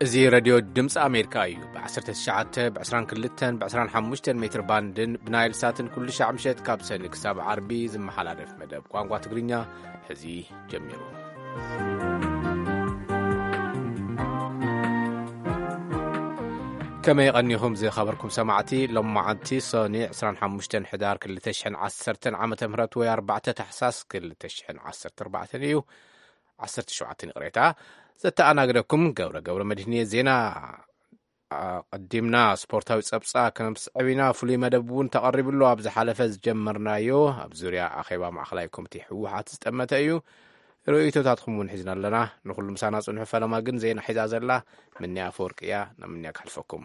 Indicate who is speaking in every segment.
Speaker 1: እዚ راديو ድምፂ ኣሜሪካ እዩ ብ19 ብ22 ብ25 ሜትር ባንድን ብናይል ሳትን ኩሉ ሻዕምሸት ካብ ሰኒ ክሳብ ዓርቢ ዝመሓላለፍ መደብ ቋንቋ ትግርኛ ሕዚ ጀሚሩ። ከመይ ቀኒኹም ዝኸበርኩም ሰማዕቲ ሎም መዓልቲ ሶኒ 25 ሕዳር 2010 ዓመተ ምህረት ወይ 4 ታሕሳስ 2014 እዩ 17 ቅሬታ ዘተኣናግደኩም ገብረ መድህንየ ዜና ቀዲምና ስፖርታዊ ጸብጻ ከመስዕቢና ፍሉይ መደብ እውን ተቐሪብሎ ኣብ ዝሓለፈ ዝጀመርናዮ ኣብ ዙርያ ኣኼባ ማእኸላይ ኮሚቴ ሕወሓት ዝጠመተ እዩ ርእይቶታትኩም እውን ሒዝና ኣለና ንኹሉ ምሳና ጽንሑ ፈለማ ግን ዜና ሒዛ ዘላ ምንያ ፈወርቅያ ናምንያ ክሕልፈኩም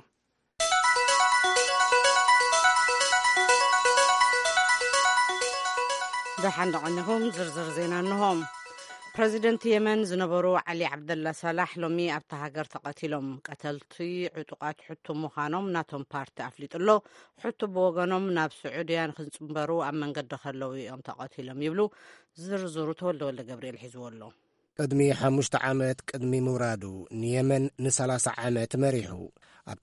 Speaker 2: ደሓን ደቐኒኹም ዝርዝር ዜና እንሆም ፕሬዚደንት የመን ዝነበሩ ዓሊ ዓብደላ ሳላሕ ሎሚ ኣብታ ሃገር ተቐቲሎም ቀተልቲ ዕጡቃት ሕቱ ምዃኖም ናቶም ፓርቲ ኣፍሊጡሎ ሕቱ ብወገኖም ናብ ስዑድያ ንክጽምበሩ ኣብ መንገዲ ከለዉ እዮም ተቐቲሎም ይብሉ ዝርዝሩ ተወልደ ገብርኤል ሒዝዎ ኣሎ
Speaker 3: ቅድሚ 5 ዓመት ቅድሚ ምውራዱ ንየመን ን30 ዓመት መሪሑ ኣብ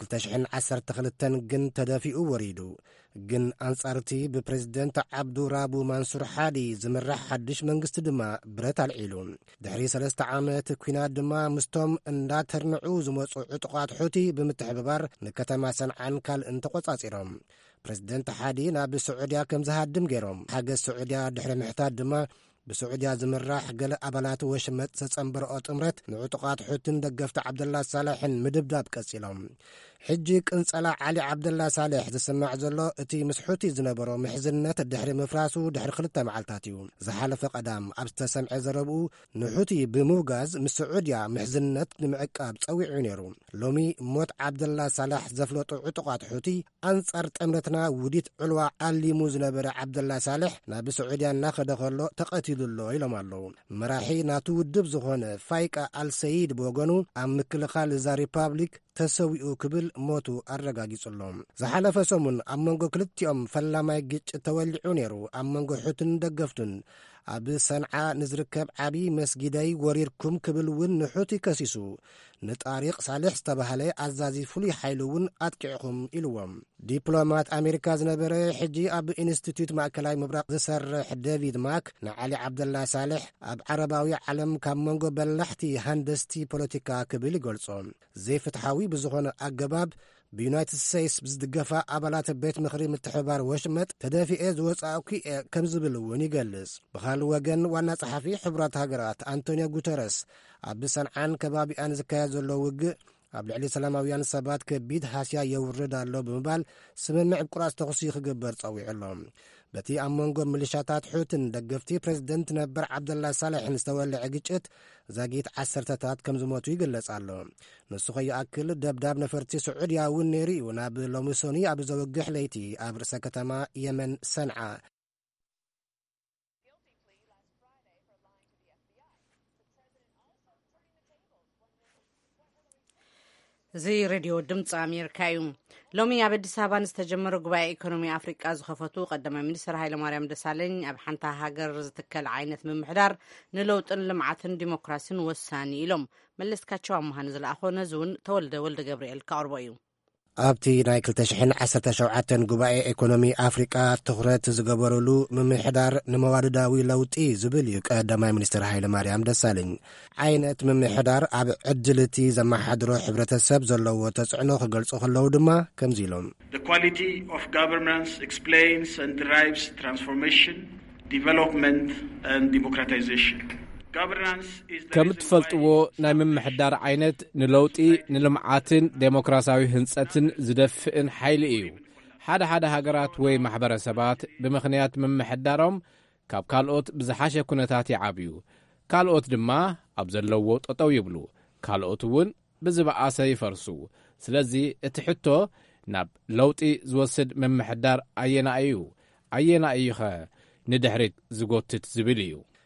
Speaker 3: 2012 ግን ተደፊኡ ወሪዱ ግን ኣንጻርቲ ብፕሬዝደንት ዓብዱራቡ ማንሱር ሓዲ ዝምራሕ ሓድሽ መንግስቲ ድማ ብረት ኣልዒሉ ድሕሪ 3 ዓመት ኩናት ድማ ምስቶም እንዳተርንዑ ዝመፁ ዕጡቃት ሑቲ ብምትሕብባር ንከተማ ሰንዓን ካልእን ተቆጻጺሮም ፕሬዝደንት ሓዲ ናብ ስዑድያ ከም ዝሃድም ገይሮም ሓገዝ ስዑድያ ድሕሪ ምሕታት ድማ ብስዑድያ ዝምራሕ ገለ ኣባላት ወሽመጥ ዘጸንበረኦ ጥምረት ንዕጡቃት ሑትን ደገፍቲ ዓብደላ ሳልሕን ምድብዳብ ቀጺሎም ሕጂ ቅንጸላ ዓሊ ዓብደላ ሳልሕ ዝስማዕ ዘሎ እቲ ምስ ሑቲ ዝነበሮ ምሕዝነት ድሕሪ ምፍራሱ ድሕሪ 2 መዓልታት እዩ ዝሓለፈ ቀዳም ኣብ ዝተሰምዐ ዘረብኡ ንሑቲ ብምውጋዝ ምስ ስዑድያ ምሕዝነት ንምዕቃብ ጸዊዑ ነይሩ ሎሚ ሞት ዓብደላ ሳልሕ ዘፍለጡ ዕጡቃት ሑቲ ኣንጻር ጥምረትና ውዲት ዕልዋ ኣሊሙ ዝነበረ ዓብደላ ሳልሕ ናብ ስዑድያ እናኸደ ከሎ ተቐቲሉሎ ኢሎም ኣለዉ መራሒ ናቱ ውድብ ዝኾነ ፋይቃ አልሰይድ ብወገኑ ኣብ ምክልኻል እዛ ሪፓብሊክ ተሰዊኡ ክብል ሞቱ ኣረጋጊጹሎም ዝሓለፈ ሰሙን ኣብ መንጎ ክልቲኦም ፈላማይ ግጭት ተወሊዑ ነይሩ ኣብ መንጎ ሑትን ደገፍቱን ኣብ ሰንዓ ንዝርከብ ዓቢ መስጊደይ ወሪርኩም ክብል እውን ንሑቲ ከሲሱ ንጣሪቕ ሳልሕ ዝተባህለ ኣዛዚ ፍሉይ ሓይሉ እውን ኣጥቂዕኹም ኢልዎም ዲፕሎማት ኣሜሪካ ዝነበረ ሕጂ ኣብ ኢንስቲትዩት ማእከላይ ምብራቕ ዝሰርሕ ዴቪድ ማክ ንዓሊ ዓብደላ ሳልሕ ኣብ ዓረባዊ ዓለም ካብ መንጎ በላሕቲ ሃንደስቲ ፖለቲካ ክብል ይገልጾ ዘይፍትሓዊ ብዝኾነ ኣገባብ ብዩናይትድ ስቴትስ ብዝድገፋ ኣባላት ቤት ምኽሪ ምትሕብባር ወሽመጥ ተደፊኤ ዝወፃእኩ ከም ዝብል እውን ይገልጽ ብኻልእ ወገን ዋና ጸሓፊ ሕቡራት ሃገራት አንቶኒዮ ጉተረስ ኣብ ሰንዓን ከባቢኣን ዝካየድ ዘሎ ውግእ ኣብ ልዕሊ ሰላማውያን ሰባት ከቢድ ሃስያ የውርድ ኣሎ ብምባል ስምምዕ ቁራጽ ተኽሲ ክግበር ጸዊዑሎም በቲ ኣብ መንጎ ሚሊሻታት ሑትን ደገፍቲ ፕሬዝደንት ነበር ዓብደላ ሳልሕን ዝተወልዐ ግጭት ዛጊት 10ታት ከም ዝሞቱ ይግለጽ ኣሎ ንሱ ኸይኣክል ደብዳብ ነፈርቲ ስዑድያ እውን ነይሩ እዩ ናብ ሎሚ ሶኒ ኣብ ዘወግሕ ለይቲ ኣብ ርእሰ ከተማ የመን ሰንዓ
Speaker 2: እዚ ሬድዮ ድምፂ ኣሜሪካ እዩ ሎሚ ኣብ ኣዲስ ኣበባ ዝተጀመረ ጉባኤ ኢኮኖሚ ኣፍሪቃ ዝኸፈቱ ቀዳማይ ሚኒስትር ሃይለማርያም ደሳለኝ ኣብ ሓንቲ ሃገር ዝትከል ዓይነት ምምሕዳር ንለውጥን ልምዓትን ዲሞክራሲን ወሳኒ ኢሎም መለስካቸው ኣመሃን ዝለኣኾ ነዚ እውን ተወልደ ገብርኤል ካቅርቦ እዩ
Speaker 3: ኣብቲ ናይ 2017 ጉባኤ ኢኮኖሚ ኣፍሪቃ ትኹረት ዝገበረሉ ምምሕዳር ንመዋድዳዊ ለውጢ ዝብል እዩ ቀዳማይ ሚኒስትር ሃይለማርያም ደሳለኝ ዓይነት ምምሕዳር ኣብ ዕድልቲ ዘመሓድሮ ሕብረተሰብ ዘለዎ ተጽዕኖ ክገልጹ ከለዉ ድማ ከምዚ ኢሎም
Speaker 4: The quality of governance explains and drives transformation, development and democratization.
Speaker 1: ከም ትፈልጥዎ ናይ ምምሕዳር ዓይነት ንለውጢ ንልምዓትን ዴሞክራሲያዊ ህንጸትን ዝደፍእን ሓይሊ እዩ ሓደ ሃገራት ወይ ማሕበረሰባት ብምኽንያት ምምሕዳሮም ካብ ካልኦት ብዝሓሸ ኩነታት ይዓብዩ ካልኦት ድማ ኣብ ዘለዎ ጠጠው ይብሉ ካልኦት እውን ብዝበኣሰ ይፈርሱ ስለዚ እቲ ሕቶ ናብ ለውጢ ዝወስድ ምምሕዳር ኣየና እዩ ኸ ንድሕሪት ዝጎትት ዝብል እዩ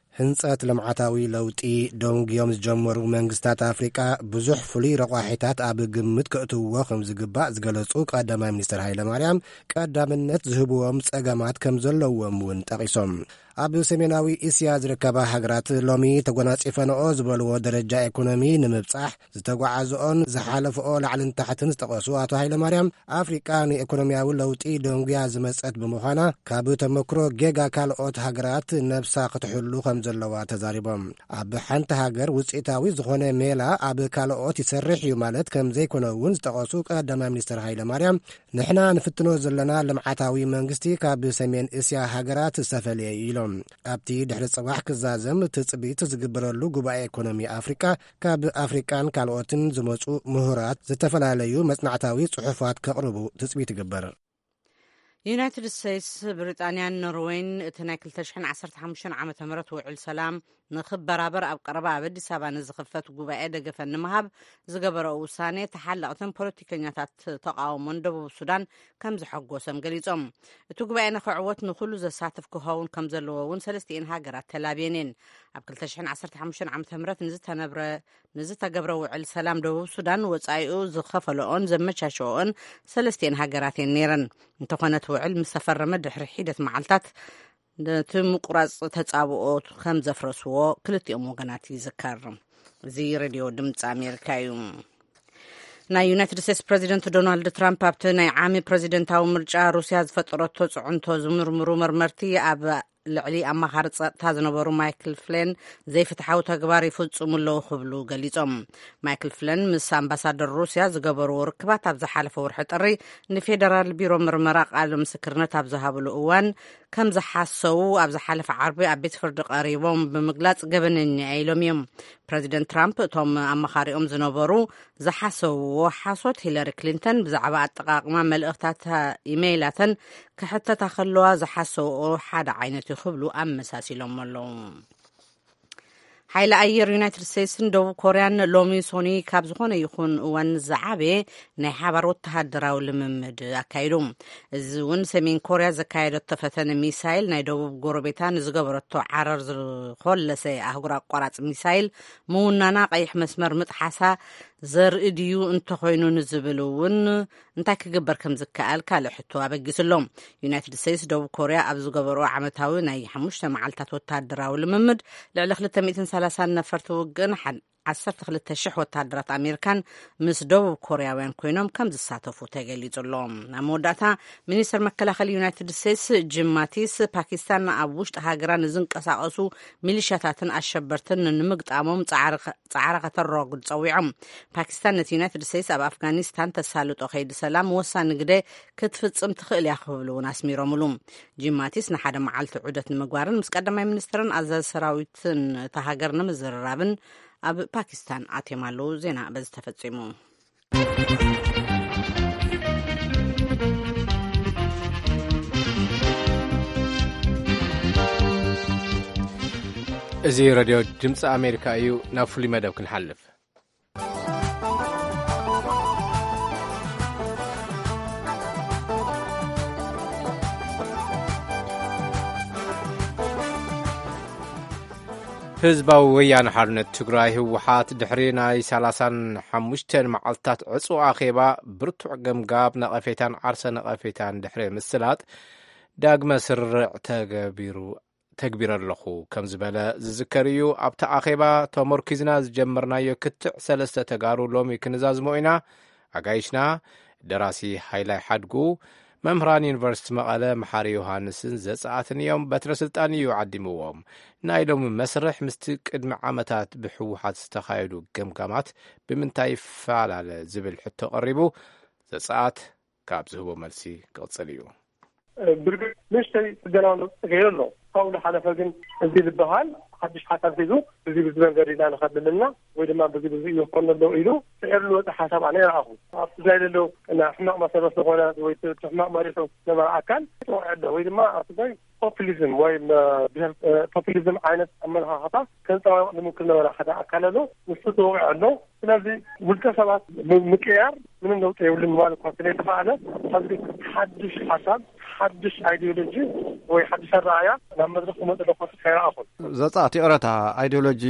Speaker 3: ህንጸት ልምዓታዊ ለውጢ ደንግዮም ዝጀመሩ መንግስታት አፍሪቃ ብዙሕ ፍሉይ ረቋሒታት ኣብ ግምት ከእትውዎ ከም ዝግባእ ዝገለጹ ቀዳማይ ሚኒስትር ሃይለማርያም ቀዳምነት ዝህብዎም ጸገማት ከም ዘለዎም እውን ጠቒሶም ኣብ ሰሜናዊ እስያ ዝርከባ ሃገራት ሎሚ ተጎናጺፈንኦ ዝበልዎ ደረጃ ኢኮኖሚ ንምብጻሕ ዝተጓዓዝኦን ዝሓለፍኦ ላዕልን ታሕትን ዝጠቐሱ ኣቶ ሃይለማርያም ኣፍሪቃ ንኢኮኖምያዊ ለውጢ ደንጉያ ዝመጸት ብምዃና ካብ ተመክሮ ጌጋ ካልኦት ሃገራት ነብሳ ክትሕሉ ከም ዘለዋ ተዛሪቦም ኣብ ሓንቲ ሃገር ውፅኢታዊ ዝኾነ ሜላ ኣብ ካልኦት ይሰርሕ እዩ ማለት ከም ዘይኮነ እውን ዝጠቐሱ ቀዳማይ ሚኒስትር ሃይለማርያም ንሕና ንፍትኖ ዘለና ልምዓታዊ መንግስቲ ካብ ሰሜን እስያ ሃገራት ዝተፈልየ ኢሎም ኣብቲ ድሕሪ ጽባሕ ክዛዘም ትጽቢት ዝግበረሉ ጉባኤ ኢኮኖሚ ኣፍሪቃ ካብ ኣፍሪቃን ካልኦትን ዝመጹ ምሁራት ዝተፈላለዩ መጽናዕታዊ ጽሑፋት ከቕርቡ ትጽቢት ይግበር
Speaker 2: ዩናይትድ ስቴትስ ብሪጣንያን ኖርዌይን እቲ ናይ 2015 ዓመተ ምህረት ውዕል ሰላም ንኽበራበር ኣብ ቀረባ ኣብ ኣዲስ ኣበባ ንዝኽፈት ጉባኤ ደገፈ ንምሃብ ዝገበረኦ ውሳኔ ተሓለቕትን ፖለቲከኛታት ተቃውሞን ደቡብ ሱዳን ከም ዝሐጎሰም ገሊጾም እቲ ጉባኤ ንኽዕወት ንኹሉ ዘሳትፍ ክኸውን ከም ዘለዎ እውን ሰለስቲአን ሃገራት ተላብየን እየን ኣብ 2015 ዓመተ ምህረት ንዝተገብረ ውዕል ሰላም ደቡብ ሱዳን ወጻኢኡ ዝኸፈለኦን ዘመቻቸኦን ሰለስቲአን ሃገራት እየን ነይረን እንተኾነ ውዕል ምስ ተፈረመ ድሕሪ ሒደት መዓልታት ነቲ ምቁራጽ ተጻብኦ ከም ዘፍረስዎ ክልቲኦም ወገናት ይዝከር እዚ ሬድዮ ድምፂ ኣሜሪካ እዩ ናይ ዩናይትድ ስቴትስ ፕሬዚደንት ዶናልድ ትራምፕ ኣብቲ ናይ ዓሚ ፕሬዚደንታዊ ምርጫ ሩስያ ዝፈጠረቶ ጽዑንቶ ዝምርምሩ መርመርቲ ኣብ ልዕሊ ኣማኻሪ ጸጥታ ዝነበሩ ማይክል ፍሌን ዘይፍትሓዊ ተግባር ይፍጽሙ ኣለዉ ክብሉ ገሊጾም ማይክል ፍሌን ምስ ኣምባሳደር ሩስያ ዝገበርዎ ርክባት ኣብ ዝሓለፈ ወርሒ ጥሪ ንፌደራል ቢሮ ምርመራ ቃል ምስክርነት ኣብ ዝሃብሉ እዋን ከም ዝሓሰቡ ኣብ ዝሓለፈ ዓርቢ ኣብ ቤት ፍርዲ ቀሪቦም ብምግላጽ ገበነኛ ኢሎም እዮም ፕሬዚደንት ትራምፕ እቶም ኣማኻሪኦም ዝነበሩ ዝሓሰብዎ ሓሶት ሂለሪ ክሊንተን ብዛዕባ ኣጠቃቅማ መልእኽታት ኢሜይላተን ክሕተታ ከለዋ ዝሓሰብኦ ሓደ ዓይነት ይኽብሉ ኣመሳሲሎም ኣለዉ ሓይሊ ኣየር ዩናይትድ ስቴትስን ደቡብ ኮርያን ሎሚ ሶኒ ካብ ዝኾነ ይኹን እዋን ዝዓበየ ናይ ሓባር ወተሃደራዊ ልምምድ ኣካይዱ እዚ እውን ሰሜን ኮርያ ዘካየደቶ ተፈተነ ሚሳይል ናይ ደቡብ ጎረቤታ ንዝገበረቶ ዓረር ዝኮለሰ ኣህጉር ኣቋራፂ ሚሳይል ምውናና ቀይሕ መስመር ምጥሓሳ ዘርኢ ድዩ እንተኾይኑ ንዝብል እውን እንታይ ክግበር ከም ዝከኣል ካልእ ሕቶ ኣበጊስሎም ዩናይትድ ስቴትስ ደቡብ ኮርያ ኣብ ዝገበርኦ ዓመታዊ ናይ 5 መዓልታት ወተሃደራዊ ልምምድ ልዕሊ 230 ነፈርቲ ውግእን 12,000 ወታደራት ኣሜሪካን ምስ ደቡብ ኮርያውያን ኮይኖም ከም ዝሳተፉ ተገሊጹሎም ኣብ መወዳእታ ሚኒስትር መከላኸሊ ዩናይትድ ስቴትስ ጂም ማቲስ ፓኪስታን ኣብ ውሽጢ ሃገራ ንዝንቀሳቐሱ ሚሊሻታትን ኣሸበርትን ንምግጣሞም ጻዕሪ ከተረጉድ ጸዊዖም ፓኪስታን ነቲ ዩናይትድ ስቴትስ ኣብ ኣፍጋኒስታን ተሳልጦ ከይዲ ሰላም ወሳኒ ግደ ክትፍጽም ትኽእል እያ ክብሉ እውን ኣስሚሮምሉ ጂም ማቲስ ንሓደ መዓልቲ ዑደት ንምግባርን ምስ ቀዳማይ ሚኒስትርን ኣዛዚ ሰራዊትን እታ ሃገር ንምዝርራብን ኣብ ፓኪስታን ኣትየማሉ ዜና በዚ ተፈጺሙ
Speaker 1: እዚ ሬድዮ ድምፂ ኣሜሪካ እዩ ናብ ፍሉይ መደብ ክንሓልፍ ህዝባዊ ወያነ ሓርነት ትግራይ ህወሓት ድሕሪ ናይ 35 መዓልትታት ዕፁ ኣኼባ ብርቱዕ ገምጋብ ነቐፌታን ዓርሰ ነቐፌታን ድሕሪ ምስላጥ ዳግመ ስርዕ ተግቢረ ኣለኹ ከም ዝበለ ዝዝከር እዩ ኣብቲ ኣኼባ ተመርኪዝና ዝጀመርናዮ ክትዕ 3 ተጋሩ ሎሚ ክንዛዝሞ ኢና ኣጋይሽና ደራሲ ሃይላይ ሓድጉ መምህራን ዩኒቨርሲቲ መቐለ መሓሪ ዮሃንስን ዘጻኣትን እዮም በትረ ስልጣን እዩ ዓዲምዎም ናይ ሎሚ መስርሕ ምስቲ ቅድሚ ዓመታት ብሕወሓት ዝተኻየዱ ገምጋማት ብምንታይ ይፈላለ ዝብል ሕቶ ቀሪቡ ዘጻኣት ካብ ዝህቦ መልሲ ክቕጽል እዩ
Speaker 5: ብርግጥ ንእሽተይ ጽገናዊ ገይሩ ኣሎ ካብኡ ዝሓለፈ ግን እዚ ዝበሃል ሓድሽ ሓሳብ ሒዙ እዚ ብዝመንገዲ ኢና ንኸድልና ወይ ድማ በዚ ይኾን ኣለዉ ኢሉ ስዕርሉ ወፂ ሓሳብ ኣነ ይረኣኹ ኣብ ትግራይ ዘሎ ሕማቕ መሰረት ዝኾነ ወይ ሕማቕ መሪሑ ዝነበረ ኣካል ተውዕዶ ወይ ድማ ኣብ ትግራይ ፖፑሊዝም ወይ ፖፑሊዝም ዓይነት ኣመለኻኽታ ከንፀባርቕ ዝምክር ነበረ ሓደ ኣካል ኣሎ ንሱ ተውዒ ኣሎ ስለዚ ውልቀ ሰባት ምቅያር ምንም ለውጢ የብሉን ማለት እኳ ስለተባሃለ ኣብዚ ሓድሽ ሓሳብ ሓድሽ ኣይዲዮሎጂ ወይ ሓድሽ ኣረኣያ ናብ መድረክ መጥለቆት ከይኣኹን
Speaker 6: ዘጻእቲ ኦረታ አይዲዮሎጂ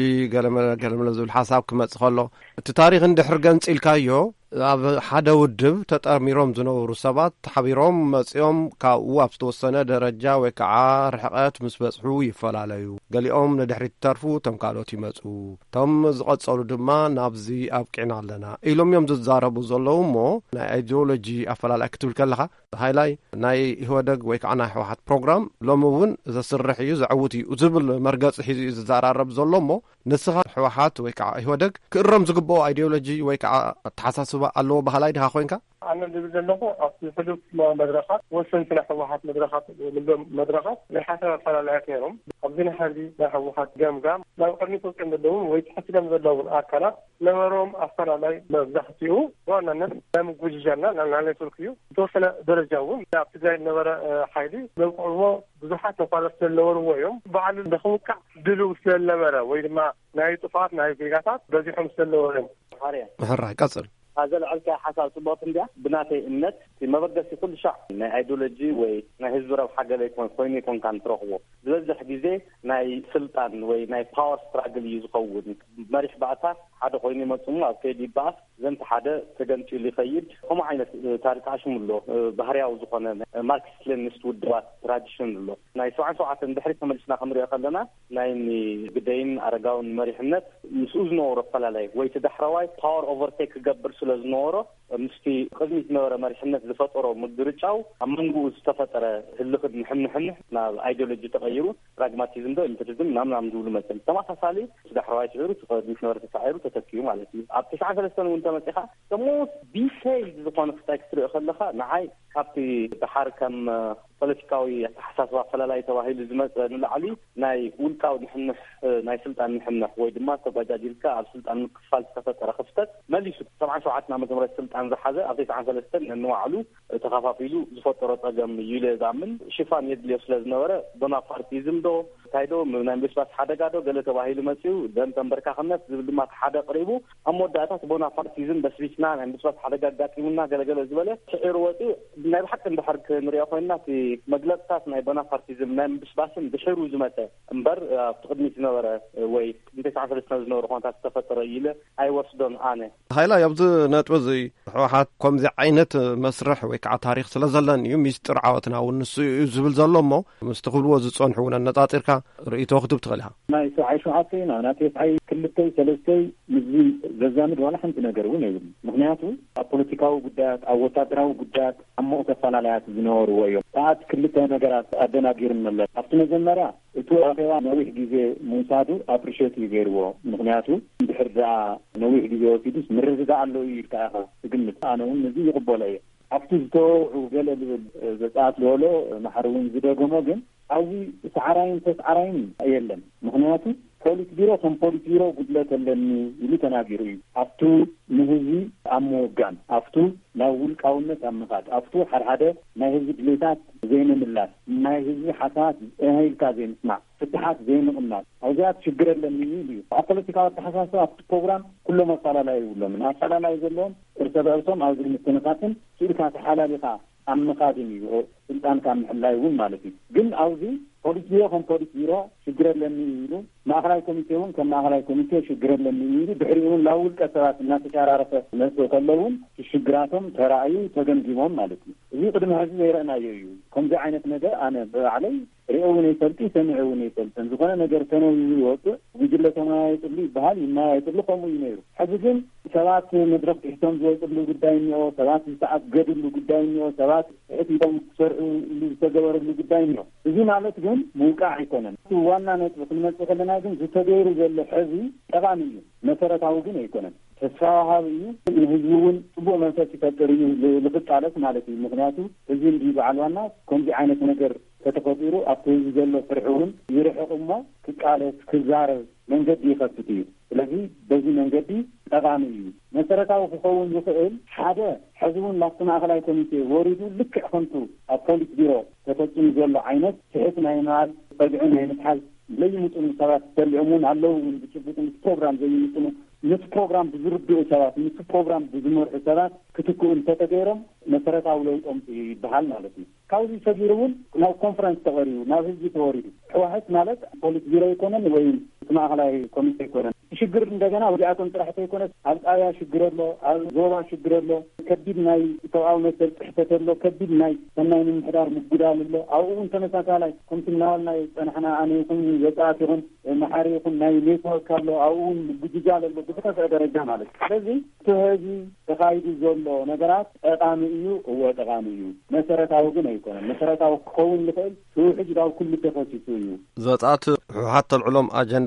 Speaker 6: ገለመለ ዝብል ሓሳብ ክመጽእ ከሎ እቲ ታሪክ እንድሕር ገንፂልካዮ ኣብ ሓደ ውድብ ተጠርሚሮም ዝነበሩ ሰባት ተሓቢሮም መጺኦም ካብኡ ኣብ ዝተወሰነ ደረጃ ወይ ከዓ ርሕቐት ምስ በጽሑ ይፈላለዩ ገሊኦም ንድሕሪት ተርፉ ቶም ካልኦት ይመጹ ቶም ዝቐጸሉ ድማ ናብዚ ኣብቂዕና ኣለና ኢሎም እዮም ዝዛረቡ ዘለዉ እሞ ናይ አይዲዮሎጂ ኣፈላላይ ክትብል ከለኻ ሃይላይ ናይ ኢህወደግ ወይ ከዓ ናይ ሕወሓት ፕሮግራም ሎሚ እውን ዘስርሕ እዩ ዘዕውት እዩ ዝብል መርገፂ ሒዙ እዩ ዝዘራረብ ዘሎ እሞ ንስኻ ሕወሓት ወይ ከዓ ኢህወደግ ክእረም ዝግብኦ አይዲዮሎጂ ወይ ከዓ ተሓሳስባ ኣለዎ ባህላይ ድኻ ኮይንካ
Speaker 5: ኣነ ዝብል ዘለኹ ኣብቲ ሕሉፍ መድረኻት ወሰንቲ ናይ ሕወሓት መድረኻት ንብሎም መድረኻት ናይ ሓሳብ ኣፈላላያት ነይሮም ኣብዚ ናሕዚ ናይ ሕወሓት ገምጋም ናብ ቅድሚት ወፅኦም ዘለውን ወይ ተሓሲሎም ዘለውን ኣካላት ነበሮም ኣፈላላይ መብዛሕትኡ ብዋናነት ናይ ምጉጅጃና ናይ ኔትወርክ እዩ ዝተወሰነ ደረጃ እውን ኣብ ትግራይ ዝነበረ ሓይሊ ዘብቅዕዎ ብዙሓት መፋለስቲ ዘለውዎ እዮም በዓሉ ንኽውቃዕ ድልው ስለነበረ ወይ ድማ ናይ ጥፋት ናይ ዜጋታት በዚሖም ስለነበሩ እዮም
Speaker 6: ምሕራይ ቀጽል
Speaker 7: هذا العلكة حصل صباط ده بناتي النت في مبدأ في كل شعب نا ايديولوجي ونا هزبره وحاجه لا يكون كويني يكون كان تروحوا بزح جزء ناي سلطان ونا باور ستراجل يزقود مريح بعثها هذا كويني مسمى كدي باس زنت هذا تجنتي اللي خيد هم عينه تاريخ عشم له بحريا وزقنا ماركس لينست ودرات تراديشن له ناي ساعات بحري كملسنا خمر يخلنا ناي بدين ارجاون مريح النت مسؤول نور فلالاي ويتدحرواي باور اوفرتيك جبر لزنوره مستي قدمت نوره مرحنه لفطره مدرچاو امنغو استفطر هلخد نحنحن نا ايديولوجي تغيروا براغماتيزم ده انتجم نام دول مثلا تماثالي دحرواي تغيروا تقدمت نوره تسعيروا تتكيو معناتي اب 9 سنه وانت متخا تموت بيسيل زقون فتاكتر خلخا معي كابتي بحر كم ፖለቲካዊ ተሓሳስባ ፈላላይ ተባሂሉ ዝመጽእ ንላዕሊ ናይ ውልቃው ንሕንሕ ናይ ስልጣን ንሕንሕ ወይ ድማ ተጓጃጅልካ ኣብ ስልጣን ክፋል ተፈጠረ ክፍተት መሊሱ 77 ዓመተ ምህረት ስልጣን ዝሓዘ ኣብ 93 እንዋዕሉ ተኸፋፊሉ ዝፈጠረ ጸገም ይለ ዛምን ሽፋን የድልዮ ስለዝነበረ ቦናፓርቲዝም ዶ ታይዶ ናይ ምስባስ ሓደጋዶ ገለ ተባሂሉ መጽኡ ደም ተንበርካ ክነት ዝብል ድማ ሓደ ቀሪቡ ኣሞዳታት ቦናፓርቲዝም በስቢስና ናይ ምስባስ ሓደጋ ጋጥሙና ገለገለ ዝበለ ሽዕር ወጽ ናይ ብሓቅ እንድሕር ክንሪኦ ኮይና መግለጽታት ናይ ቦናፓርቲዝም ናይ ምስባስን ብሽሩ ዝመጸ እምበር ተቅድሚት ዝነበረ ወይ 93 ዝነበረ ኮንታት ተፈጠረ ይለ ኣይወስዶን ኣነ
Speaker 6: ሃይላ ያብዝ ነጥብ እዚ ሕወሓት ከምዚ ዓይነት መስርሕ ወይ ከዓ ታሪክ ስለዘለን እዩ ሚስጥር ዓወትና እውን ንሱ ዝብል ዘሎ እሞ ምስ ትኽብልዎ ዝጸንሑ እውን ኣነጻጺርካ ርእይቶ ክትብ ትኽእል ኢኻ
Speaker 8: ናይ 77 ናብቲ 2-3 ምዚ ዘዛምድ ዋላ ሓንቲ ነገር እውን እዩ ምክንያቱ ኣብ ፖለቲካዊ ጉዳያት ኣብ ወታደራዊ ጉዳያት ኣብ ሞት ተፈላለያት ዝነበሩ እዮም ታት ክልተ ነገራት ኣደናጊርን መለስ ኣብቲ መጀመርያ እቲ ኣኼባ ነዊሕ ግዜ ምውሳዱ ኣፕሪሼት ይገይርዎ ምክንያቱ ድሕር ዳ ነዊሕ ግዜ ወሲዱስ ምርዝጋእ ኣሎ ኢልካ ኢኻ ትግምት ኣነ እውን ነዚ ይቕበሎ እየ ኣብቲ ዝተወውዑ ገለ ዝብል ዘጻት ለሎ ማሕርውን ዝደገሞ ግን ኣብዚ ሰዓራይን ተሰዓራይን የለን ምክንያቱ ፖሊስ ቢሮ ከም ፖሊስ ቢሮ ጉድለት ኣለኒ ኢሉ ተናጊሩ እዩ ኣብቱ ንህዝቢ ኣብ ምውጋን ኣብቱ ናይ ውልቃውነት ኣብ ምኻድ ኣብቱ ሓደ ናይ ህዝቢ ድሌታት ዘይምምላስ ናይ ህዝቢ ሓሳባት እህልካ ዘይምስማዕ ፍትሓት ዘይምቕማጥ ኣብዚኣት ሽግር ኣለኒ እዩ ኣብ ፖለቲካዊ ተሓሳስባ ኣብቲ ፕሮግራም ኩሎም ኣፈላላይ ይብሎምን ኣፈላላይ ዘለዎም እርሰ በርሶም ኣብዚ ምትንኻትን ስኢልካ ተሓላሊኻ ኣብ ምኻድን እዩ ስልጣንካ ምሕላይ እውን ማለት እዩ ግን ኣብዚ ፖሊስ ቢሮ ከም ፖሊስ ቢሮ ሽግር ኣለኒ ኢሉ ማእኸላይ ኮሚቴ እውን ከም ማእኸላይ ኮሚቴ ሽግር ኣለኒ ኢሉ ድሕሪ እውን ላብ ውልቀ ሰባት እናተሸራረፈ መጽኡ ከለውን ሽግራቶም ተራእዩ ተገምጊሞም ማለት እዩ እዚ ቅድሚ ሕዚ ዘይረአናዮ እዩ ከምዚ ዓይነት ነገር ኣነ ብባዕለይ ሪኦ እውን ይፈልጢ ሰሚዑ እውን ይፈልጥን ዝኾነ ነገር ተነቢቡ ይወፅእ ጉጅለ ተመያየጥሉ ይበሃል ይመያየጥሉ ከምኡ እዩ ነይሩ ሕዚ ግን ሰባት መድረክ ትሕቶም ዝወፅሉ ጉዳይ እኒኦ ሰባት ሰዓት ገድሉ ጉዳይ እኒኦ ሰባት እቲቶም ክሰርዑ ዝተገበረሉ ጉዳይ እኒኦ እዚ ማለት ግን ምውቃዕ ኣይኮነን ዋና ነጥቢ ክንመጽእ ከለና ግን ዝተገይሩ ዘሎ ሕዚ ጠቃሚ እዩ መሰረታዊ ግን ኣይኮነን ተስፋ ወሃቢ እዩ ንህዝቢ እውን ጽቡቕ መንፈስ ይፈጥር እዩ ዝፍጣለት ማለት እዩ ምክንያቱ እዚ እንዲ በዓል ዋና ከምዚ ዓይነት ነገር ተተፈጢሩ ኣብቲ ህዝቢ ዘሎ ፍርሒ እውን ይርሕቕ እሞ ክቃለስ ክዛረብ መንገዲ ይኸፍት እዩ ስለዚ በዚ መንገዲ ጠቃሚ እዩ መሰረታዊ ክኸውን ዝኽእል ሓደ ሕዝቡን ናብቲ ማእኸላይ ኮሚቴ ወሪዱ ልክዕ ከምቱ ኣብ ፖሊስ ቢሮ ተፈፂሙ ዘሎ ዓይነት ትሕት ናይ ምባል ፀግዒ ናይ ምትሓዝ ዘይምጥኑ ሰባት ተልዕሙን ኣለዉ ብጭቡጥን ፕሮግራም ዘይምጥኑ نفس بروجرام بزربوا سبات نفس بروجرام بزمر سبات كتكون تتجرم مسرتاو لوطم بحال مالتي كاوزي سجيرون ناو كونفرنس تغريو ناو هجي توريدو واحد مالت بوليت بيرو يكونن وين اسمع على كوميتي يكونن شجر እንደገና ወዲያቱን ጥራህተ ይኮነ አልጣያ ሽግረሎ አልዞባ ሽግረሎ ከቢድ ናይ ተዋው መሰል ተተሎ ከቢድ ናይ ሰናይን ምሕዳር ምጉዳልሎ አውኡን ተመሳሳላይ ኮምትናል ናይ ጸናሕና አኔኩም ዘጣት ይሁን መሐሪ ይሁን ናይ ኔትወርክ አሎ አውኡን ጉጅጃለሎ በተከሰተ ደረጃ ማለት ስለዚህ ተህዚ ተካይዱ ዘሎ ነገራት ጠቃሚ እዩ ወይ ጠቃሚ እዩ መሰረታው ግን አይኮነ መሰረታው ኮውን ልፈል ህጅዳው ኩሉ ተፈሲቱ እዩ
Speaker 6: ዘጣት حتى العلوم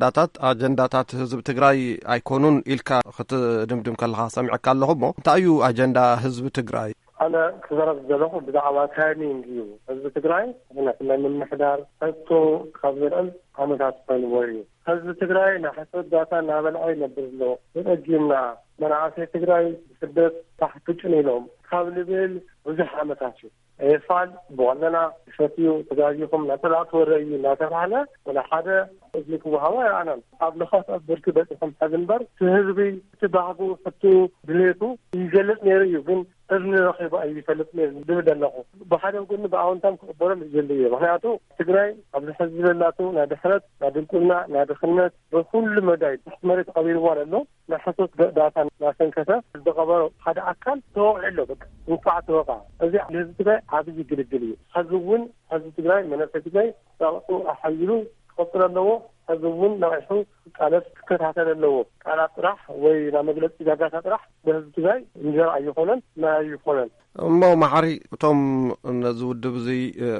Speaker 6: አጀንዳታት ህዝብ ትግራይ አይኮኑን ኢልካ ክትድምድም ከለኻ ሰሚዕካ ኣለኹሞ እንታይ እዩ አጀንዳ ህዝብ ትግራይ
Speaker 5: أنا كزرت زلخو بدعوة تايمينج يو حزب تجراي هنا كنا من محدار حتى خبر عملات فنوي حزب تجراي نحسب داتا نعمل أي نبرزلو نجيمنا منعاسي تجراي سدت تحت جنينهم قبل بيل وزح عمتاشو إيفان بولنا شتيو تجايكم نطلع توري نطلعنا ولا حدا إذنك وهوا أنا قبل خاص بركبت خم حزنبر تهذبي تبعبو حتى بليتو يجلس نيريو بين أذن رخيبة أي فلسطين دمدلقو بحدا نقول بعونتهم كبرم الجلية معناته تجراي قبل حزب اللاتو نادخلت نادلكلنا نادخلنا بكل مدايد مرت قبيل وارلو نحسس داتا ناسنكسة الدقبر هذا أكل توقع له بك وقع توقع أزي حزب تجراي هذا الجلية حزبون حزب تجراي من التجراي سأقول أحيلو خطر له حزبون نعيشو قالت كتحتل له قالت راح وينا مجلس إجابات راح بحزب تجراي نجرع يخونن ما يخونن
Speaker 6: እሞ ማሕሪ እቶም ነዚ ውድብ እዚ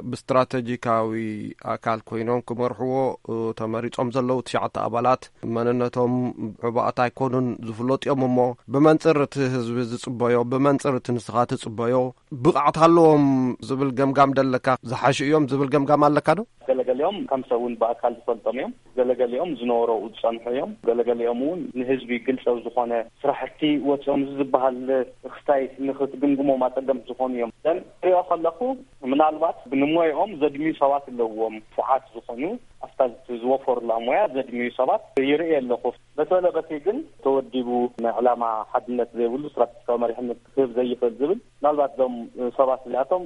Speaker 6: ብስትራቴጂካዊ ኣካል ኮይኖም ክመርሕዎ ተመሪፆም ዘለው 9 ኣባላት መንነቶም ዕባእታ ኣይኮኑን ዝፍለጥ እዮም እሞ ብመንፅር እቲ ህዝቢ ዝፅበዮ ብመንፅር እቲ ንስኻ ትፅበዮ ብቕዓት ኣለዎም ዝብል ገምጋም ደለካ ዝሓሽ እዮም ዝብል ገምጋም ኣለካ ዶ
Speaker 7: ገለገሊኦም ከም ሰውን በአካል ዝፈልጦም እዮም ገለገሊኦም ዝነበሩ ዝጸንሑ እዮም ገለገሊኦም እውን ንህዝቢ ግልጽው ዝኾነ ስራሕቲ ወጽኦም ዝበሃል ክስታይ ንኽትግምግሞ ማጠገም ዝኾኑ እዮም ደን ሪኦ ከለኹ ምናልባት ብንሞዮም ዘድሚ ሰባት ኣለዎም ፉዓት ዝኾኑ ኣፍታዝ ዝወፈሩላ ሞያ ዘድሚ ሰባት ይርኢ ኣለኹ በተለበቲ ግን ተወዲቡ ዕላማ ሓድነት ዘይብሉ ስትራቴጂካዊ መሪሕነት ክህብ ዘይኽእል ዝብል ምናልባት ዞም ሰባት እዚኣቶም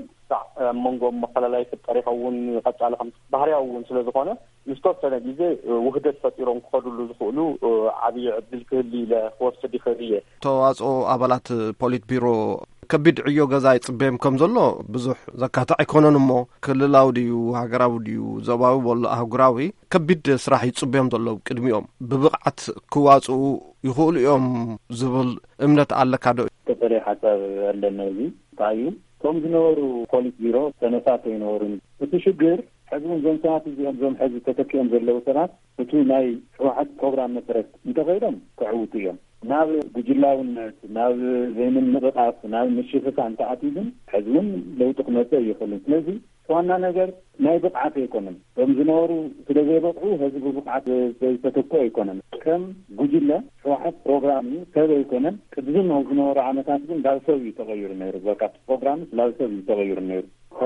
Speaker 7: መንጎም መፈላላይ ተጠሪኸውን ቀጻለኹም ባህሪያውን ስለዝኾነ ንስተወሰነ ግዜ ውህደት ፈጢሮም ክኸዱሉ ዝኽእሉ ዓብዪ ዕድል ክህሊ ለወሰድ ይኽእል እየ
Speaker 6: ተዋፅኦ ኣባላት ፖሊት ቢሮ ከቢድ ዕዮ ገዛ ይጽበዮም ከም ዘሎ ብዙሕ ዘካትዕ ኣይኮነን እሞ ክልላዊ ድዩ ሃገራዊ ድዩ ዞባዊ ወሎ ኣህጉራዊ ከቢድ ስራሕ ይጽበዮም ዘለው ቅድሚኦም ብብቕዓት ክዋፅኡ ይኽእሉ እዮም ዝብል እምነት ኣለካ ዶ
Speaker 8: ተፈሪ ሓሳብ ኣለና እዚ ታዩ ቶም ዝነበሩ ፖሊት ቢሮ ተነሳተ ይነበሩን እቲ ሽግር حزبون زون ساعات زون حزب تتكلم زلوا ساعات بتو ناي واحد برنامج مترك متغيرهم كعوتيهم ناو بجلاون ناو زين النقطات ناو مشيفة عن تعاتيهم حزبون لو تقنته يخلون لذي وانا نجر ناي بقعة يكونن يوم زنورو كده زي بقعو حزب بقعة تتكو يكونن كم بجلا واحد برنامج كده يكونن كدزن هو زنورو عمتاتهم لا يسوي تغير النير وقت برنامج لا يسوي تغير النير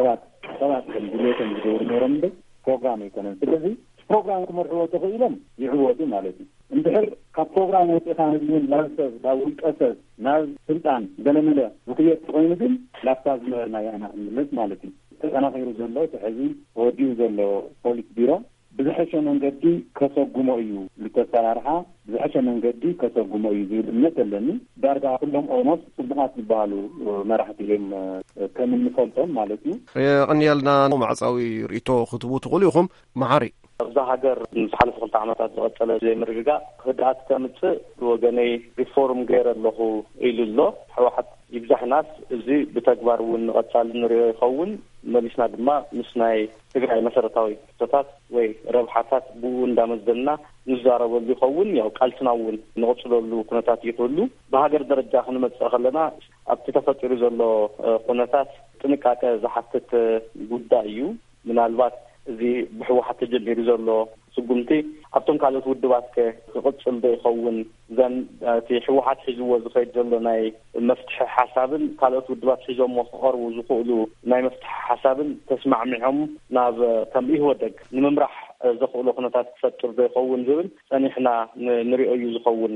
Speaker 8: ሰባት ከንዲሌተን ዝገብሩ ነይሮም እንደ ፕሮግራም ይኮነን ስለዚህ ፕሮግራም ክመርሕዎ ተኽኢሎም ይዕወቱ ማለት እዩ እንድሕር ካብ ፕሮግራም ወፂኻ ህዝብን ናብ ሰብ ናብ ውልቀ ሰብ ናብ ስልጣን ገለመለ ውክየት ኮይኑ ግን ላፍታ ዝነበርና ያና እንምልስ ማለት እዩ ተጠናኺሩ ዘሎ እቲ ሕዚ ወዲኡ ዘሎ ፖሊስ ቢሮ ብዝሐሸ መንገዲ ከሰጉሞ እዩ ልተሰራርሓ ብዝሐሸ መንገዲ ከሰጉሞ እዩ ዝብል እምነት ኣለኒ ዳርጋ ኩሎም ኦሞስ ጽቡቓት ዝበሃሉ መራሕቲ እዮም ከም እንፈልጦም ማለት እዩ
Speaker 6: ቀኒልና ማዕፃዊ ርእቶ ክትቡ ትኽእሉ ኢኹም መሓሪ
Speaker 7: ኣብዛ ሃገር ንዝሓለፈ 2 ዓመታት ዝቐፀለ ዘይምርግጋእ ህድኣት ከምፅእ ወገነይ ሪፎርም ገይረ ኣለኹ ኢሉ ኣሎ ሕወሓት ይብዛሕናስ እዚ ብተግባር እውን ንቐጻሊ ንሪኦ ይኸውን መሊስና ድማ ምስ ናይ ትግራይ መሰረታዊ ክፍተታት ወይ ረብሓታት ብኡ እንዳመዘልና ንዛረበሉ ይኸውን ያው ቃልትና እውን ንቐጽለሉ ኩነታት እየተወሉ ብሃገር ደረጃ ክንመጽእ ከለና ኣብቲ ተፈጢሩ ዘሎ ኩነታት ጥንቃቄ ዝሓትት ጉዳይ እዩ ምናልባት እዚ ብሕወሓት ተጀሚሩ ዘሎ ስጉምቲ ኣብቶም ካልኦት ውድባት ክቕጽል ዶ ይኸውን ዘን እቲ ሕወሓት ሒዝዎ ዝኸይድ ዘሎ ናይ መፍትሒ ሓሳብን ካልኦት ውድባት ሒዞሞ ክቐርቡ ዝኽእሉ ናይ መፍትሒ ሓሳብን ተስማዕሚዖም ናብ ከም ኢህወደግ ንምምራሕ ዘኽእሉ ኩነታት ክፈጥር ዶ ይኸውን ዝብል ጸኒሕና ንሪኦ እዩ ዝኸውን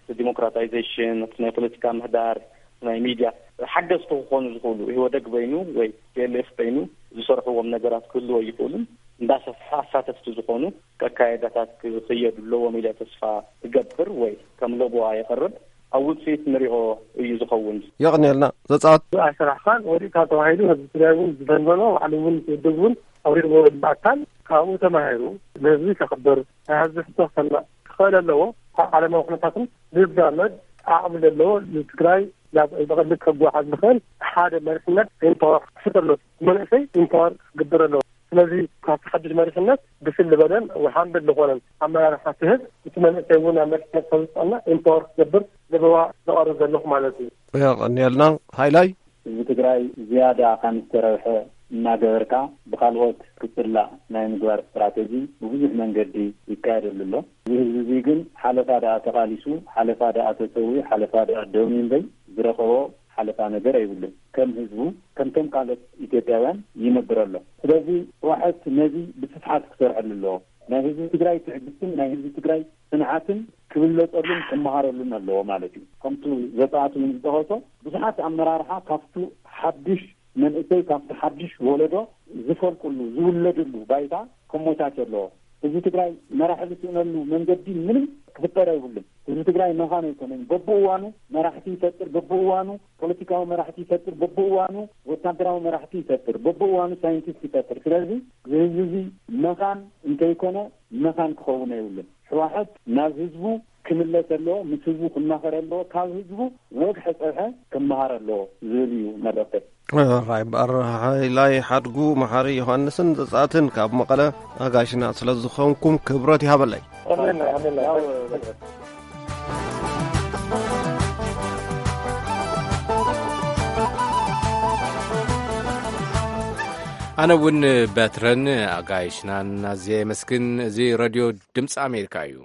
Speaker 7: ዲሞክራታይዜሽን ናይ ፖለቲካ ምህዳር ናይ ሚድያ ሓገዝቲ ክኾኑ ዝኽእሉ ህወደግ በይኑ ወይ ፒኤልኤፍ በይኑ ዝሰርሕዎም ነገራት ክህልዎ ይኽእሉን እንዳሰፋ ኣሳተፍቲ ዝኾኑ ኣካየዳታት ክኽየዱ ኣለዎም ኢለ ተስፋ ትገብር ወይ ከም ለቦዋ የቐርብ ኣብ ውፅኢት ንሪኦ እዩ ዝኸውን
Speaker 6: የቕኒየልና ዘፃወት
Speaker 5: ኣስራሕኻን ወዲእካ ተባሂሉ ህዝቢ ትግራይ እውን ዝደንበኖ ባዕሉ እውን ዝውድብ እውን ኣውሪድዎ ዝባዕታል ካብኡ ተማሂሩ ንህዝቢ ከኽብር ናይ ህዝቢ ሕቶ ክኽእል ኣለዎ ካብ ዓለማዊ ኩነታትን ዝዛመድ ዓቕሚ ዘለዎ ትግራይ ብቐንዲ ከጓሓዝ ዝኽእል ሓደ መሪሕነት ኢምፓወር ክፍጠሎ መንእሰይ ኢምፓወር ክግበር ኣለዎ ስለዚ ካብቲ ሓድሽ መሪሕነት ብስል ዝበለን ወሓንበል ዝኾነን ኣመራርሓ ትህብ እቲ መንእሰይ እውን ኣብ መሪሕነት ከብፅና ኢምፓወር ክገብር ዘበዋ ዘቐርብ ዘለኹ ማለት እዩ
Speaker 6: የቕኒየልና ሃይላይ
Speaker 8: ህዝቢ ትግራይ ዝያዳ ከም ዝተረብሐ እናገበርካ ብካልኦት ክፅላእ ናይ ምግባር ስትራቴጂ ብብዙሕ መንገዲ ይካየደሉ ኣሎ እዚ ህዝቢ ግን ሓለፋ ደኣ ተቓሊሱ ሓለፋ ደኣ ተሰዊ ሓለፋ ደኣ ደው ይንበይ ዝረኸቦ ሓለፋ ነገር ኣይብሉን ከም ህዝቡ ከምቶም ካልኦት ኢትዮጵያውያን ይነብር ኣሎ ስለዚ ህወሓት ነዚ ብስፍሓት ክሰርሐሉ ኣለዎ ናይ ህዝቢ ትግራይ ትዕግስትን ናይ ህዝቢ ትግራይ ጽንዓትን ክብለፀሉን ክመሃረሉን ኣለዎ ማለት እዩ ከምቱ ዘፃኣቱን ዝተኸሶ ብዙሓት ኣመራርሓ ካብቱ ሓድሽ መንእሰይ ካብቲ ሓድሽ ወለዶ ዝፈልቁሉ ዝውለድሉ ባይታ ከሞቻች ኣለዎ ህዝቢ ትግራይ መራሕቲ ዝስእነሉ መንገዲ ምንም ክፍጠር ኣይብሉን ህዝቢ ትግራይ መኻኑ ኣይኮነን በብእዋኑ መራሕቲ ይፈጥር በብእዋኑ ፖለቲካዊ መራሕቲ ይፈጥር በብእዋኑ ወታደራዊ መራሕቲ ይፈጥር በብእዋኑ ሳይንቲስት ይፈጥር ስለዚ ህዝቢ መኻን እንተይኮነ መኻን ክኸውን ኣይብሉን ህወሓት ናብ ህዝቡ ክምለስ ኣለዎ ምስ ህዝቡ ክመኸር ኣለዎ ካብ ህዝቡ ወግሒ ፀብሐ ክመሃር ኣለዎ ዝብል እዩ መልእኽተይ
Speaker 6: ራይ ባር ሃይላይ ሓድጉ መሓሪ ዮሃንስን ዘፃትን ካብ መቐለ ኣጋሽና ስለ ዝኾንኩም ክብረት ይሃበለይ
Speaker 1: ኣነ እውን በትረን ኣጋይሽናን ኣዝየ መስግን እዚ ሬድዮ ድምፂ ኣሜሪካ እዩ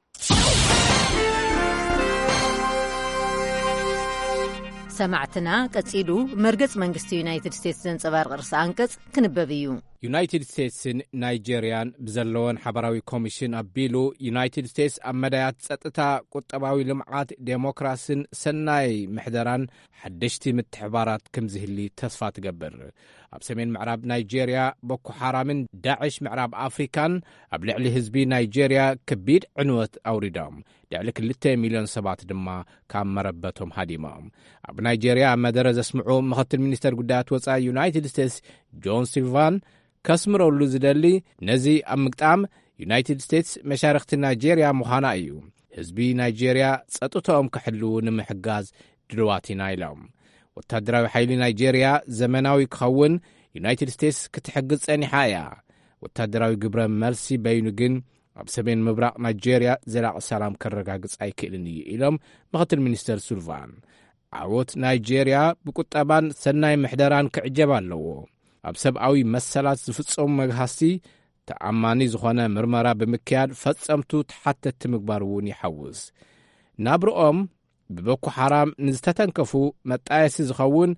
Speaker 9: ሰማዕትና ቀጺሉ መርገጽ መንግስቲ ዩናይትድ ስቴትስ ዘንጸባርቕ ርእሲ አንቀጽ ክንበብ እዩ
Speaker 1: ዩናይትድ ስቴትስን ናይጄርያን ብዘለዎን ሓበራዊ ኮሚሽን ኣቢሉ ዩናይትድ ስቴትስ ኣብ መዳያት ጸጥታ ቁጠባዊ ልምዓት ዴሞክራስን ሰናይ ምሕደራን ሓደሽቲ ምትሕባራት ከም ዝህሊ ተስፋ ትገብር ኣብ ሰሜን ምዕራብ ናይጄርያ ቦኮ ሓራምን ዳዕሽ ምዕራብ ኣፍሪካን ኣብ ልዕሊ ህዝቢ ናይጄርያ ከቢድ ዕንወት ኣውሪዶም ልዕሊ 2 ሚልዮን ሰባት ድማ ካብ መረበቶም ሃዲሞም ኣብ ናይጄርያ ኣብ መደረ ዘስምዑ ምክትል ሚኒስተር ጉዳያት ወፃኢ ዩናይትድ ስቴትስ ጆን ሲልቫን ከስምረሉ ዝደሊ ነዚ ኣብ ምግጣም ዩናይትድ ስቴትስ መሻርክቲ ናይጄርያ ምዃና እዩ ህዝቢ ናይጄርያ ጸጥቶኦም ክሕልው ንምሕጋዝ ድልዋቲና ኢሎም ወታደራዊ ሓይሊ ናይጄርያ ዘመናዊ ክኸውን ዩናይትድ ስቴትስ ክትሕግዝ ጸኒሓ እያ ወታደራዊ ግብረ መልሲ በይኑ ግን ኣብ ሰሜን ምብራቕ ናይጄርያ ዘላቕ ሰላም ከረጋግጽ ኣይክእልን እዩ ኢሎም ምክትል ሚኒስተር ሱልቫን ዓወት ናይጄርያ ብቁጠባን ሰናይ ምሕደራን ክዕጀብ ኣለዎ ኣብ ሰብኣዊ መሰላት ዝፍጸሙ መግሃስቲ ተኣማኒ ዝኾነ ምርመራ ብምክያድ ፈጸምቱ ተሓተቲ ምግባር እውን ይሐውስ ናብርኦም ብቦኮ ሓራም ንዝተተንከፉ መጣየሲ ዝኸውን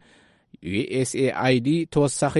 Speaker 1: USAID ተወሳኺ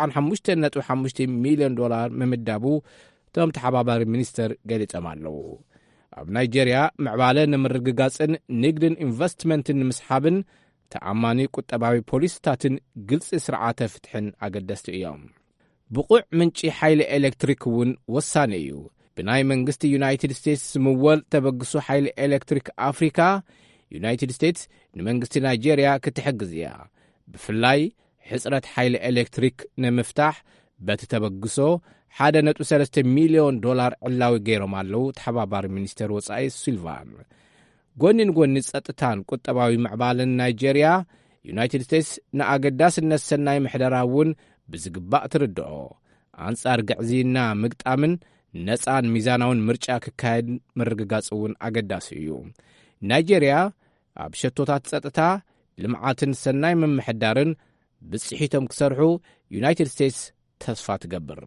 Speaker 1: 45.5 ሚልዮን ዶላር ምምዳቡ እቶም ተሓባባሪ ሚኒስተር ገሊፆም ኣለዉ ኣብ ናይጄርያ ምዕባለ ንምርግጋጽን ንግድን ኢንቨስትመንትን ንምስሓብን ተኣማኒ ቁጠባዊ ፖሊስታትን ግልፂ ስርዓተ ፍትሕን ኣገደስቲ እዮም ብቑዕ ምንጪ ሓይሊ ኤሌክትሪክ እውን ወሳኒ እዩ ብናይ መንግስቲ ዩናይትድ ስቴትስ ምወል ተበግሱ ሓይሊ ኤሌክትሪክ ኣፍሪካ ዩናይትድ ስቴትስ ንመንግስቲ ናይጄርያ ክትሕግዝ እያ ብፍላይ ሕፅረት ሓይሊ ኤሌክትሪክ ንምፍታሕ በቲ ተበግሶ 1.3 ሚልዮን ዶላር ዕላዊ ገይሮም ኣለዉ ተሓባባሪ ሚኒስተር ወፃኢ ሲልቫን ጎኒ ንጎኒ ጸጥታን ቁጠባዊ ምዕባልን ናይጄርያ ዩናይትድ ስቴትስ ንኣገዳስነት ሰናይ ምሕደራ እውን ብዝግባእ ትርድኦ ኣንጻር ግዕዚና ምግጣምን ነፃን ሚዛናውን ምርጫ ክካየድ ምርግጋጽ እውን ኣገዳሲ እዩ ናይጄርያ ኣብ ሸቶታት ጸጥታ ልምዓትን ሰናይ ምምሕዳርን ብጽሒቶም ክሰርሑ ዩናይትድ ስቴትስ ተስፋ ትገብር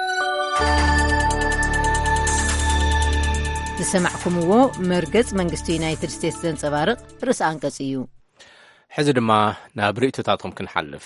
Speaker 9: ዝሰማዕኩምዎ መርገጽ መንግስቲ ዩናይትድ ስቴትስ ዘንጸባርቕ ርእሲ አንቀጽ እዩ
Speaker 1: ሕዚ ድማ ናብ ርእቶታትኩም ክንሓልፍ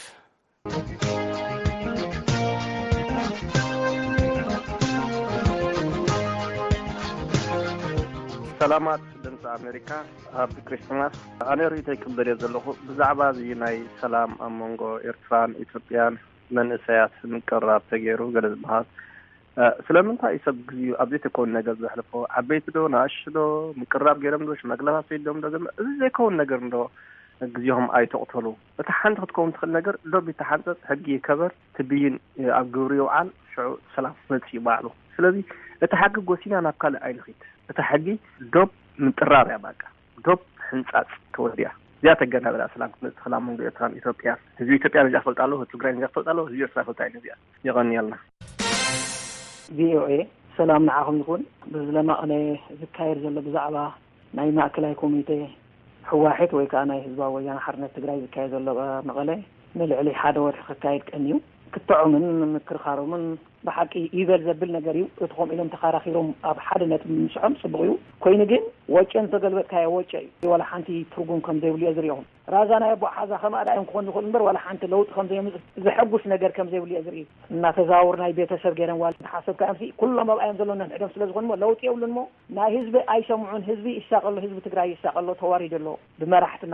Speaker 7: ሰላማት ድምፂ
Speaker 10: ድምፂ ኣሜሪካ ኣብ ክሪስማስ ኣነ ሪኢተይ ክብር ዘለኹ ብዛዕባ እዚ ናይ ሰላም ኣብ መንጎ ኤርትራን ኢትዮጵያን መንእሰያት ምቅራብ ተገይሩ ገለ ዝበሃል ስለምንታይ ሰብ ግዚኡ ኣብዚ ተኮን ነገር ዘሕልፎ ዓበይቲ ዶ ናእሽቶ ዶ ምቅራብ ገይሮም ዶ ሽማግለታት ሰይዶም ዶ እዚ ዘይኮን ነገር እንዶ ግዚኦም ኣይተቕተሉ እቲ ሓንቲ ክትከውን ትኽእል ነገር ሎቢ ተሓንፀፅ ሕጊ ይከበር ትብይን ኣብ ግብሪ ይውዓል ሽዑ ሰላም መፅኡ ይባዕሉ ስለዚ እቲ ሓቂ ጎሲና ናብ ካልእ ኣይንኺድ እቲ ሕጊ ዶብ ምጥራር ያባቃ ዶብ ሕንፃፅ ተወዲያ እዚኣ ተገናብላ ሰላም ክትመፅእ መንጎ ኤርትራን ኢትዮጵያ ህዝቢ ኢትዮጵያ ነጃ ፈልጣለሁ ትግራይ ነጃ ፈልጣለሁ ህዝቢ ኤርትራ ፈልጣይ ነዚኣ ይቐኒየልና
Speaker 11: ቪኦኤ ሰላም ንዓኹም ይኹን ብዝለማቕነ ዝካየድ ዘሎ ብዛዕባ ናይ ማእከላይ ኮሚቴ ሕዋሕት ወይ ከዓ ናይ ህዝባዊ ወያነ ሓርነት ትግራይ ዝካየድ ዘሎ መቐለ ንልዕሊ ሓደ ወርሒ ክካየድ ቀንዩ ክጥዑምን ምክርኻሮምን ብሓቂ ይበል ዘብል ነገር እዩ እትኾም ኢሎም ተኻራኺሮም ኣብ ሓደ ነጥቢ ምስዖም ጽቡቕ እዩ ኮይኑ ግን ወጨን ተገልበጥካዮ ወጨ እዩ ወላ ሓንቲ ትርጉም ከም ዘይብሉ እየ ዝሪኦም ራዛ ናይ ኣቦ ሓዛ ከማዳዮም ክኾን ዝኽእል እምበር ወላ ሓንቲ ለውጥ ከም ዘይምፅእ ዘሐጉስ ነገር ከም ዘይብሉ እየ ዝርኢ እናተዛውር ናይ ቤተሰብ ገይረን ዋል ሓሰብካ እምሲ ኩሎም ኣብኣዮም ዘለና ንዕዶም ስለ ዝኾኑ ለውጥ የብሉን ሞ ናይ ህዝቢ ኣይሰምዑን ህዝቢ ይሳቀሎ ህዝቢ ትግራይ ይሳቀሎ ተዋሪድ ኣሎ ብመራሕትና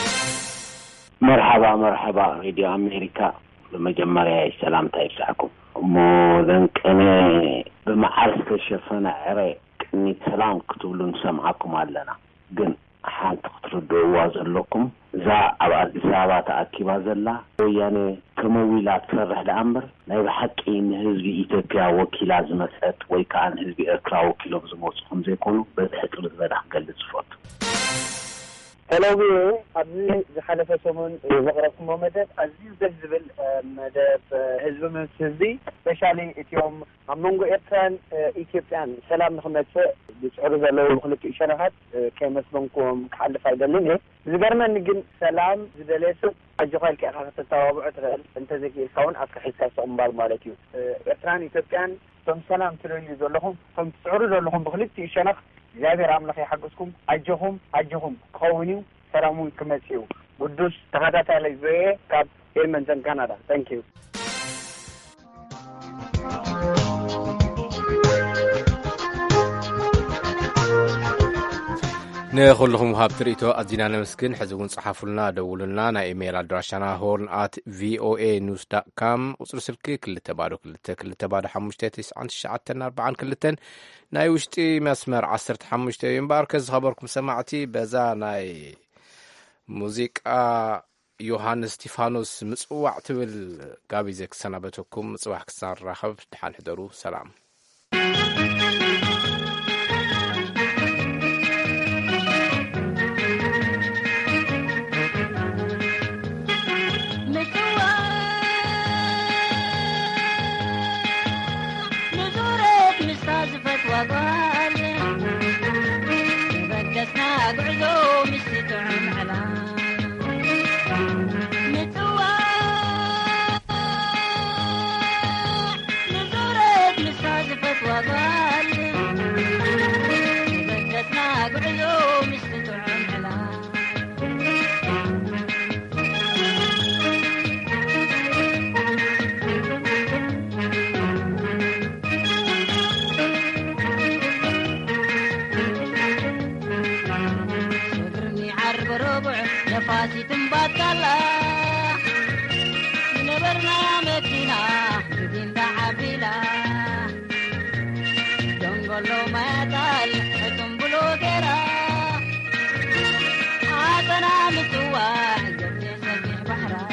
Speaker 12: መርሓባ ሬድዮ ኣሜሪካ በመጀመሪያ ሰላምታ ይስዓኩም እሞ ዘንቀነ ብመዓር ዝተሸፈነ ዕረ ቅኒት ሰላም ክትብሉ ንሰምዓኩም ኣለና ግን ሓንቲ ክትርድእዋ ዘለኩም እዛ ኣብ ኣዲስ ኣበባ ተኣኪባ ዘላ ወያነ ከመዊላ ትሰርሕ ዳ እምበር ናይ ብሓቂ ንህዝቢ ኢትዮጵያ ወኪላ ዝመፀት ወይ ከዓ ንህዝቢ ኤርትራ ወኪሎም ዝመፁ ከም ዘይኮኑ በዚ ሕፅር ዝበለ ክገልጽ ይፈቱ
Speaker 13: ሄሎዊ ኣብዚ ዝሓለፈ ሰሙን ዘቕረብኩሞ መደብ ኣዝዩ ደስ ዝብል መደብ ህዝቢ ምስ ህዝቢ ስፔሻሊ እትዮም ኣብ መንጎ ኤርትራን ኢትዮጵያን ሰላም ንኽመፅእ ዝፅዕሩ ዘለዉ ብክልቲኡ ሸነኻት ከይመስለንኩም ክሓልፍ ኣይደልን እየ ዝገርመኒ ግን ሰላም ዝደለየ ሰብ ኣጆኻይል ከኢኻ ክትተባብዑ ትኽእል እንተዘይክኢልካ እውን ኣብ ክሒዝካ ይስቕምባል ማለት እዩ ኤርትራን ኢትዮጵያን እቶም ሰላም ትደልዩ ዘለኹም እቶም ትፅዕሩ ዘለኹም ብክልቲኡ ሸነኽ እግዚአብሔር አምላክ ይሐግዝኩም አጀኹም ከውኒው ሰላሙ ክመጽኡ ቅዱስ ተኸታታላይ ዘየ ካብ ኤድመንተን ካናዳ ታንክ ዩ
Speaker 1: ንኹልኹም ሃብ ትርኢቶ ኣዚና ነመስግን ሕዚ እውን ጽሓፉልና ደውሉልና ናይ ኢሜይል ኣድራሻና horn@voanews.com ቁጽሪ ስልኪ 222 ናይ ውሽጢ መስመር 15 እዩ እምበር ከዚ ኸበርኩም ሰማዕቲ በዛ ናይ ሙዚቃ ዮሃንስ ስቲፋኖስ ምጽዋዕ ትብል ጋቢዘ ክሰናበተኩም ምጽዋዕ ክሳንራኸብ ድሓን ሕደሩ ሰላም
Speaker 14: نفاسي تنبطلا نبرنا مدينة بدين دعابيلا جنگلو ميدال تنبلو غيرا عادنا متوا جبني سبيح بحرا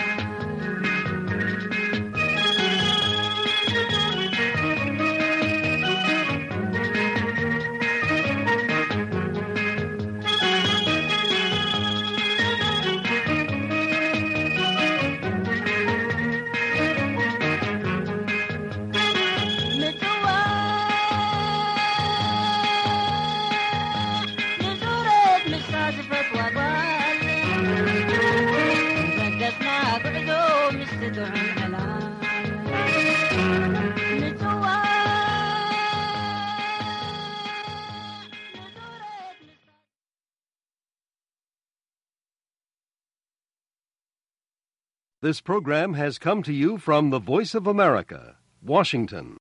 Speaker 15: This program has come to you from the Voice of America, Washington.